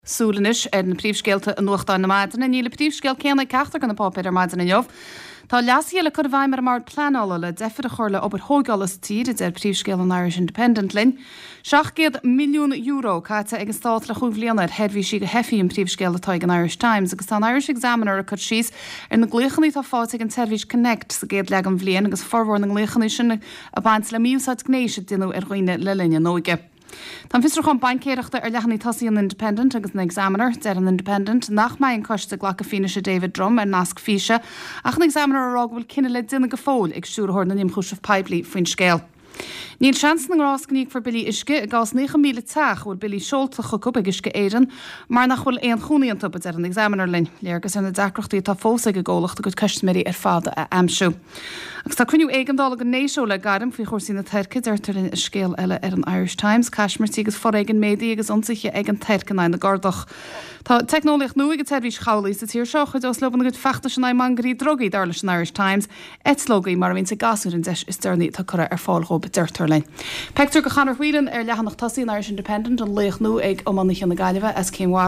Súlanis na príomhscéalta an nuachtáin na maidin, níl príomhscéal céanna ceachtar gan na pápéidir maidin na jobh. Tá leasíile chu bhaimar mar planála le defar a churla ob thógálas tír ar príomhscéal an Irish Independent linn. 700 milliún euro caite ag an stát le chuomhlíonna headhí si go hefií an príomhscéal atá an Irish Times, agus tá an Irish Examiner a chud síos ar na gluchaní tá fáte an Service Connect sa géad le an bhliain agus forhór na gluchaní sin a baint le míúsat gnéise duine ar roioine le linne nóige. Tá fistrach an bancéireachta ar lechaní tasí an Independent agus na Examiner der an Independent nach mai an coiste ghlacha fíneise David Drum ar nasc físe ach an Examiner arrág bhfuil cinenne le duine go fóil ag siúrthór na nimchúisih Paiblí faoin scéal. Níl seans na gráscaníigh for bilí isce gás 9 míle teach bhfuil bilí seolta chucup ag isce éan, mar nach bhfuil éon chúnaí an tupad ar an Examiner linn, léargus ar na deacrochtaí tá fósa go ggólacht a go custméirí ar fáda a amsú. Agus tá cruinniú éigeandála go néisio le garim faoi chósaí na teircid ar tar in scéal eile ar an Irish Times, caiismartí agus for éigen médaí agus ionsaige ag an teircin na gardach. Tá technolaíocht nua go teirhís chaolaí sa tíir seo chud os loban go feachta sin mangarí drogaí dar leis an Irish Times, etlógaí mar bhín sa gasú an deis is dearnaí tá chur ar fáilgó bedirtar lein. Pector go chanar huilen ar lechanach tasí an Irish Independent an léoch nua ag ommanich an na gaiileh as céimhá